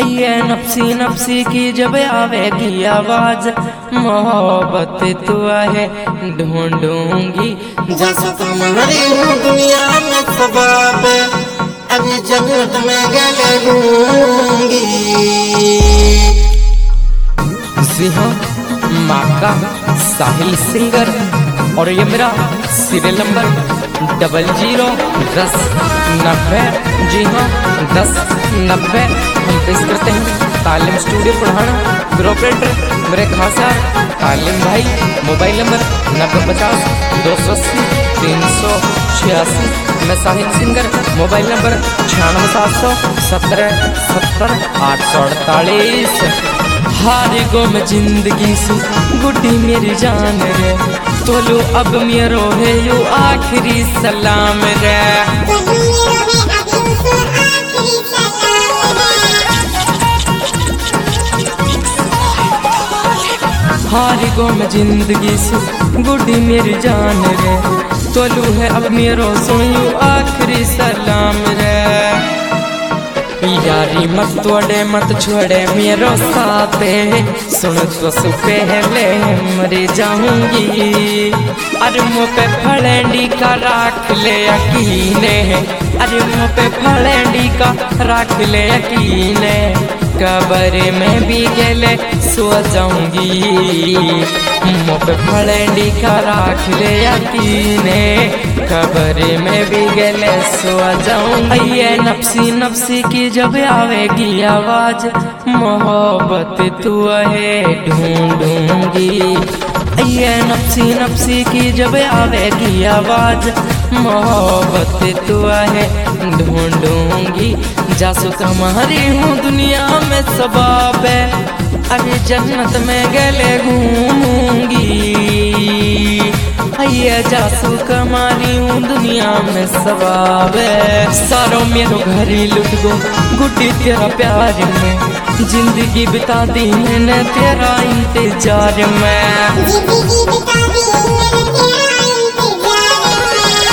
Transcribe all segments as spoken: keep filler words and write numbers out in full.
ये नफसी नफसी की जब आवेगी आवाज, मोहब्बत तू है ढूंढूंगी। जैसे तुम्हारी हूँ दुनिया में सबाब, अभी जन्नत में गले लूंगी। जी हाँ, माका साहिल सिंगर, और ये मेरा सीरियल नंबर डबल जीरो दस नब्बे। जी हाँ, दस नब्बे हम पेश करते हैं तालीम स्टूडियो पढ़ाना। ग्रुप ऑपरेटर मेरे खास यार तालीम भाई। मोबाइल नंबर नब्बे पचास दो सौ अस्सी तीन सौ छियासी। मैं साहिल सिंगर, मोबाइल नंबर छियानवे सात सौ सत्रह सत्तर आठ सौ अड़तालीस। हारे गो में जिंदगी से गुड्डी मेरी जान रे, तो लो अब मेरो है यो आखिरी सलाम रे। हारी गो में जिंदगी से गुड्डी मेरी जान रे, तो लो है अब मेरो सोयू आखिरी सलाम रे। यारी मत तोड़े मत छोड़े मेरो साथे, सुन तो सु पहले मरी जाऊंगी। अरे मुँह पे फलेंडी का राख ले यकीने, अरे मुँह पे फलेंडी का राख ले यकीने। कब्र में भी गले सो जाऊंगी, मुँह पे फलेंडी का राख ले यकीने। कब्र में भी गले सो जाऊंगी। ये नफसी नफसी की जब आवेगी आवाज, मोहब्बत तू है ढूंढूंगी। ये नफसी नफसी की जब आवेगी आवाज, मोहब्बत तू है ढूंढूंगी। जासू तुम्हारी हूँ दुनिया में सबाब, अभी जन्नत में गले घूमूंगी। ये जासू कमारी हूँ दुनिया में सबाब, सारों मेरो घर ही लुट गो गुड्डी तेरा प्यार में। जिंदगी बिता दी मैंने तेरा इंतजार में, जिंदगी बिता दी मैंने तेरा इंतजार।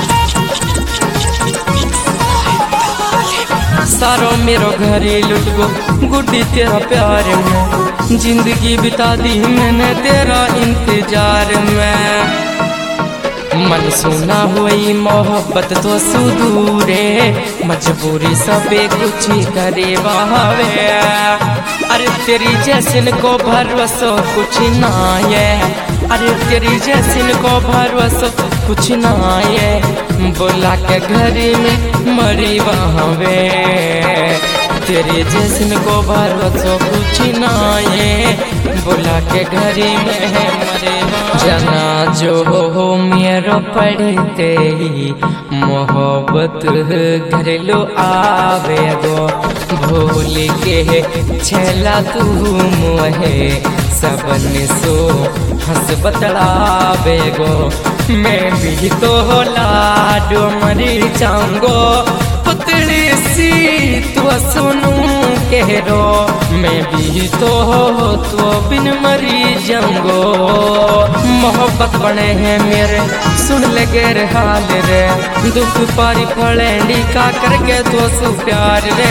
सारों मेरो घर ही लुट गो गुड्डी तेरा प्यार में। जिंदगी बिता दी मैंने तेरा इंतजार में। मन सुना हुई मोहब्बत तो सुदूरे, मजबूरी सबे कुछ करे बहावे। अरे तेरी जैसिन को भरोसा कुछ ना ये, अरे तेरी जैसिन को भरोसा कुछ ना ये। बोला के घर में मरी बहावे, तेरे जैसिन को भरोसा कुछ ना ये। बोला के घर में है मरे जना जो हो मेरो पढ़ते ही, मोहब्बत घर लो आवे गो। भूल के छला तू मुहे, सबन सो हंस बतलावे गो। मैं भी तो लाडो मरी जाऊंगो, पुतली सी तू सुनू कहो। मैं भी तो तो बिन मरी जाऊंगो। मोहब्बत बने हैं मेरे सुन ले गे हाल रे, दुख पारी फलेंडी का करके तो सु प्यार रे।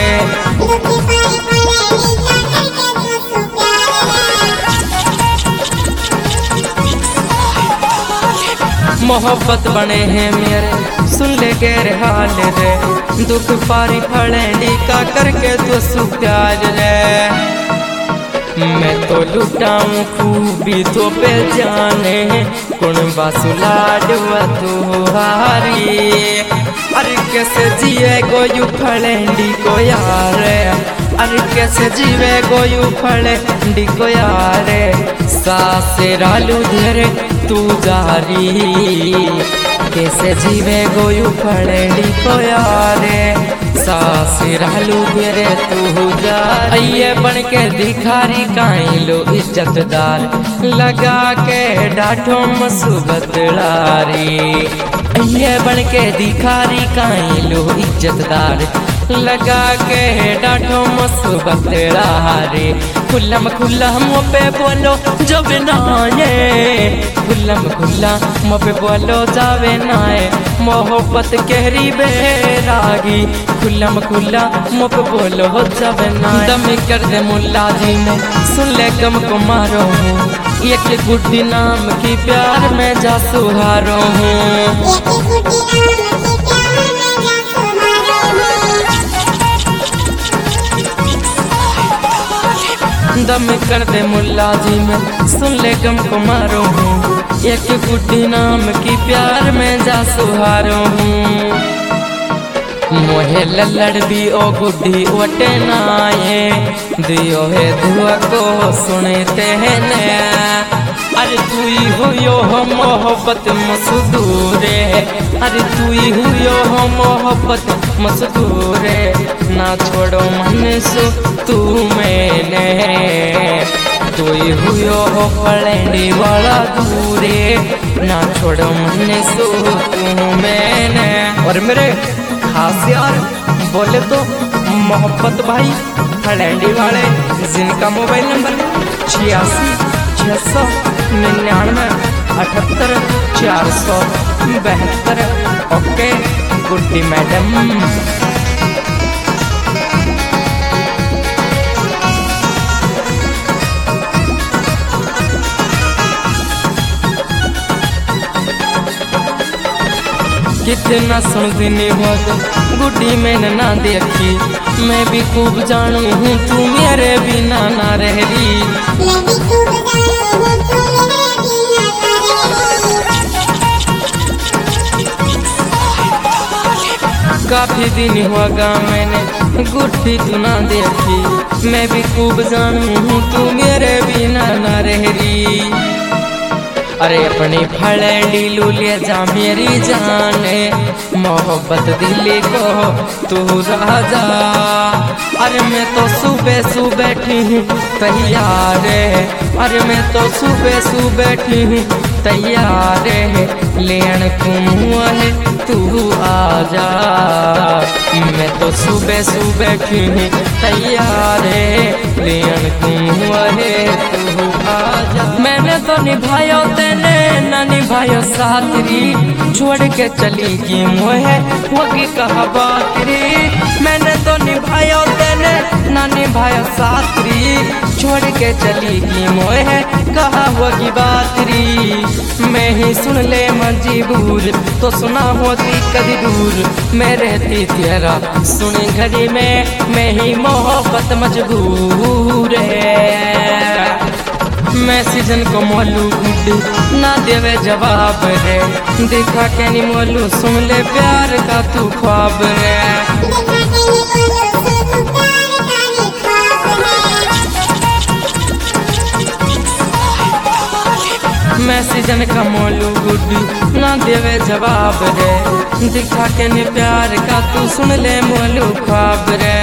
मोहब्बत बने हैं मेरे सुन ले गे हाल रे, दुख पारी फलेंडी का करके तो सु प्यार रे। मैं तो लुटाऊं खूबी तो पे जाने, कौन बासुला डुआ तू हारी। अरे कैसे जिए गोयू फलेंडी को यार, अरे कैसे जीवे गोयू फलेंडी को यार। सासे रालू धरे तू जारी, कैसे जीवे गोयू फलेंडी को यार। सासी रहलू तेरे तू जा। ये बन के भिखारी काई लो इज्जतदार, लगा के डाठो मुसीबत लारी। ये बन के भिखारी काई लो इज्जतदार, लगा के डांटो मुसीबत रे खुल्लम खुल्ला पे बोलो जब नाये खुल्लम खुल्ला पे बोलो जावे नाये मोहब्बत कहरी बेरागी खुल्लम खुल्ला पे बोलो जब नाये दम कर दे मुल्ला जी ने सुन ले गम को मारो हूँ एक गुड्डी नाम की प्यार में जा सुहारो हूँ दम कर दे मुल्ला जी में सुन ले गम को मारो हूँ एक गुड्डी नाम की प्यार में जा सुहारो हूँ मोहे लल्लड़ भी ओ गुड्डी ओटे नाये दियो है दुआ को सुनते हैं नया अरे तू ही हुयो हो मोहब्बत मसदूरे अरे तू ही हुयो हो मोहब्बत मसदूरे ना छोड़ो मन सो तू मैंने तू ही हुयो हो पलंडी वाला दूरे ना छोड़ो मन सो तू मैंने। और मेरे खास यार बोले तो मोहब्बत भाई पलंडी वाले जिनका मोबाइल नंबर छियासी छः सौ निन्यानवे अठहत्तर चार सौ बहत्तर। Okay Guddi madam. कितना सुन दिन हुआ तो गुड्डी मैंने ना देखी मैं भी खूब जानू हूँ तू मेरे बिना ना रह रही काफी दिन हुआ गा मैंने गुड्डी तू ना देखी मैं भी खूब जानू हूँ तू मेरे बिना ना रह रही अरे अपनी फलंडी लूलिया जा मेरी जाने मोहब्बत दिल्ली को तू राजा अरे मैं तो सुबह सुबह बैठी हूँ तैयार अरे मैं तो सुबह सुबह बैठी हूँ तैयार लेन तू है तू आजा मैं तो सुबह सुबह बैठी हूँ तैयार लेन तू है तू आजा। मैंने तो निभायो तेने ना निभायो साथरी छोड़ के चली गई मोहे वगी कहा बातरी मैंने तो निभायो तेने ना निभायो साथरी छोड़ के चली गई मोहे कहा वगी बातरी मैं ही सुन ले मजबूर तो सुना होती कभी दूर मैं रहती तेरा सुनी घड़ी में मैं ही मोहब्बत मजबूर है मैं सीजन को मोलू गुड्डी ना देवे जवाब रे देखा के नहीं मोलू सुन ले प्यार का तू ख्वाब रे मैं सीजन का मोलू गुड्डी ना देवे जवाब रे दिखा के नहीं प्यार का तू सुन ले मोलू ख्वाब रे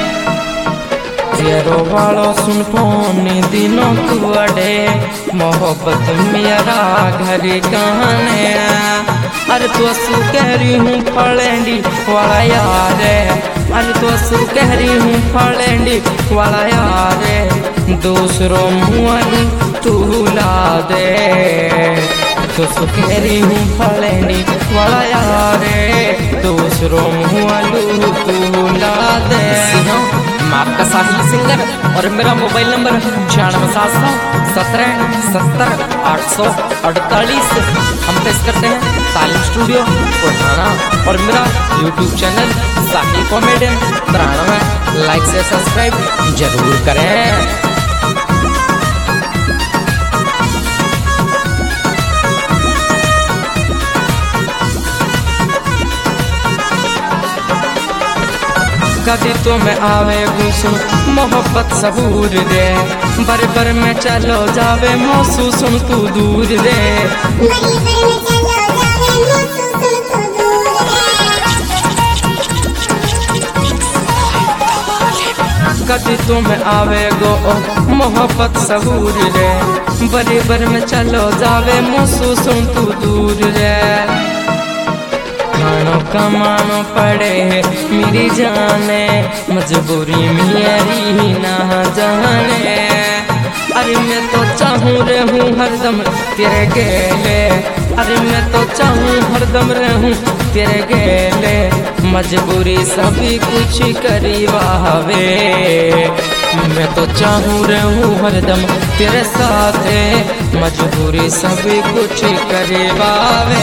तेरो वालो सुन फोन दिनों तू अड़े मोहब्बत मेरा घर कहने अरे तो सु कह रही हूँ फलेंडी वाला यार अरे तो सु कह रही हूँ फलेंडी वाला यार दूसरों मुँह तू ला दे तो सु कह रही हूँ फलेंडी वाला यार दूसरों मुँह तू ला दे। मैं आपका साहिल सिंगर और मेरा मोबाइल नंबर छियानवे सात सौ सत्रह सत्तर आठ सौ अड़तालीस। हम पेश करते हैं साहिल स्टूडियो पुराना और मेरा यूट्यूब चैनल साहिल कॉमेडियन तिरानवे। लाइक से सब्सक्राइब जरूर करें। कभी तो मैं आवे गुसुन मोहब्बत सबूर दे बर बर में चलो जावे मौसू सुन तू दूर दे कभी तो मैं आवे गो मोहब्बत सबूर दे बर बर में चलो जावे मौसू सुन तू दूर दे खानो कमानो पड़े मेरी जाने, मजबूरी मेरी ना जाने। अरे मैं तो चाहूँ रहूँ हरदम तेरे गेले, अरे मैं तो चाहूँ हरदम रहूँ तेरे गेले, मजबूरी सभी कुछ करीबावे। मैं तो चाहूँ रहूँ हरदम तेरे साथ, मजबूरी सभी कुछ करीबावे।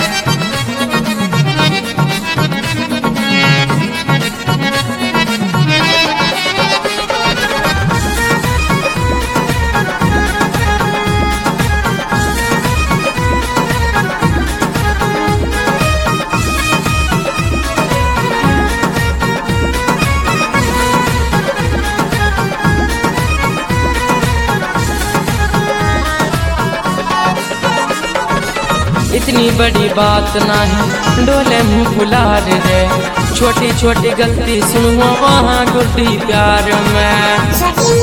इतनी बड़ी बात ना है डोले मुँह फुला रे, छोटी छोटी गलती सुनो वहाँ गुड्डी प्यार में।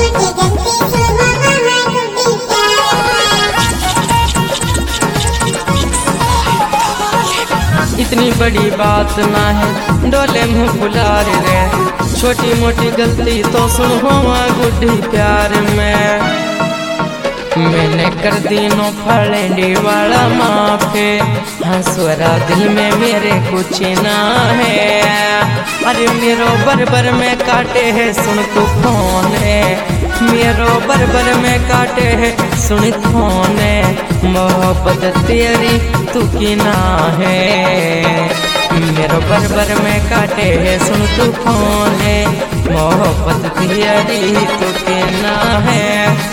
इतनी बड़ी बात ना है डोले मुँह फुला रे, छोटी मोटी गलती तो सुनो वहाँ गुड्डी प्यार में। मैंने कर दिनों फलेंडी वाला माफे, हंसवरा दिल में मेरे कुछ ना है। अरे मेरो बरबर में काटे है सुन तू कौन है, मेरो बरबर में काटे है सुन कौन है, मोहब्बत तेरी तू की ना है। मेरो बरबर में काटे है सुन तू कौन है, मोहब्बत तेरी तू की ना है।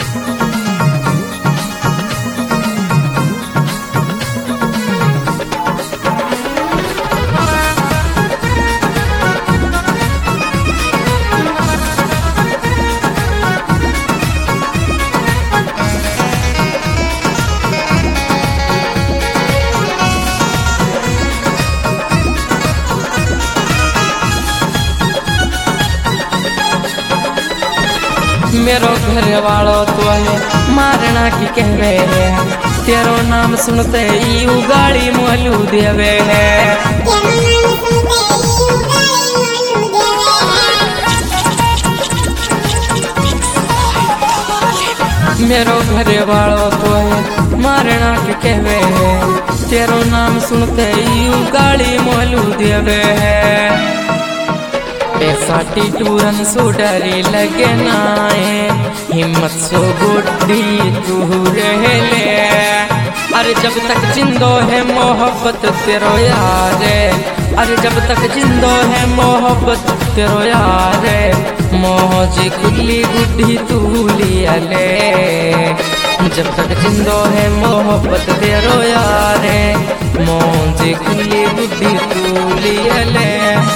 मेरो घर वालो तो है मारना की कहवे है, तेरो नाम सुनते ही उगाड़ी मोलू देवे है। मेरो घर वालो तो है मारना की कहवे है, तेरो नाम सुनते ही उगाड़ी मोलू देवे है। पैसा टिटूरन सो डरे लगे नाए, हिम्मत सो गुड्डी तू रह ले। अरे जब तक जिंदो है मोहब्बत तेरो यार, अरे जब तक जिंदो है मोहब्बत तेरो यार, मौजी खुली गुड्डी तू लिया ले। जब तक जिंदो है मोहब्बत तेरो यार, मौजी खुली गुड्डी तू लिया ले।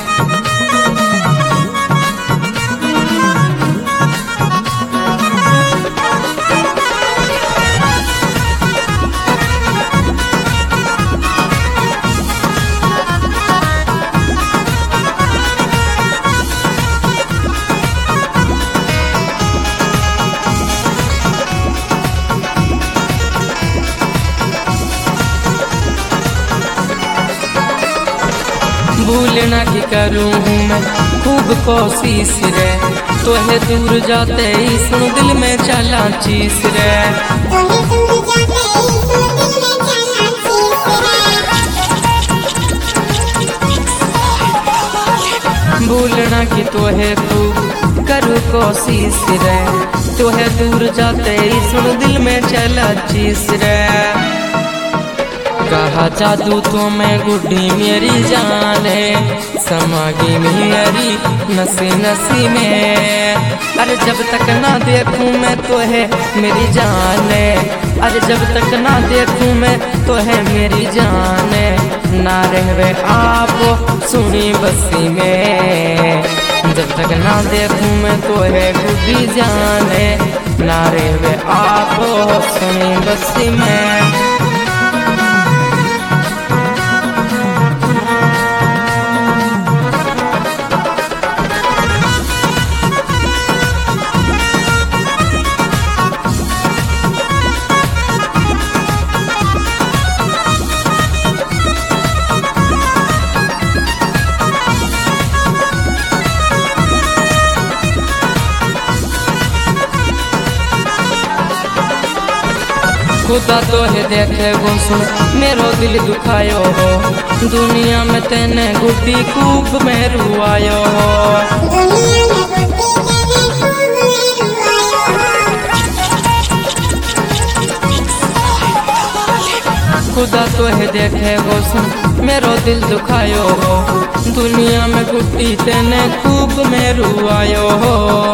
भूलना की करूँ मैं खूब कोशिश रे, तो है दूर जाते ही सुन दिल में चला चीस रे। भूलना की तो है तू करूँ कोशिश रे, तो है दूर जाते ही सुन दिल में चला चीस रे। कहा जादू तो मैं गुड्डी मेरी जान है, समागी मेरी नसी नसी में। अरे जब तक ना देखूं मैं तो है मेरी जान है, अरे जब तक ना देखूं मैं तो है मेरी जान है। ना रहवे आप सुनी बसी में, जब तक ना देखूं मैं तो है गुड्डी जान है। ना रहवे आप सुनी बसी में। खुदा तो है देखे गो सुन मेरो दिल दुखायो हो दुनिया में तेने गुड्डी खूब में रुआयो हो खुदा तो है देखे गो सुन मेरो दिल दुखायो हो दुनिया में गुड्डी तेने खूब में रुआयो हो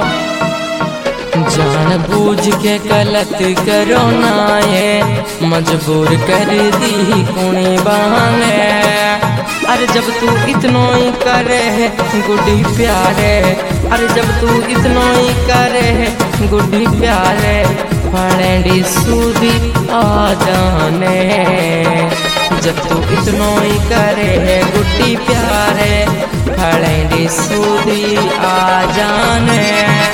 जान बूझ के गलत करो ना ये मजबूर कर दी कुणी बांगे अरे जब तू इतनो ही करे है गुड्डी प्यारे अरे जब तू इतनो ही करे है गुड्डी प्यारे फड़ेंडी सूदी आ जाने जब तू इतनो ही करे है गुड्डी प्यारे फड़ेंडी सूदी आ जाने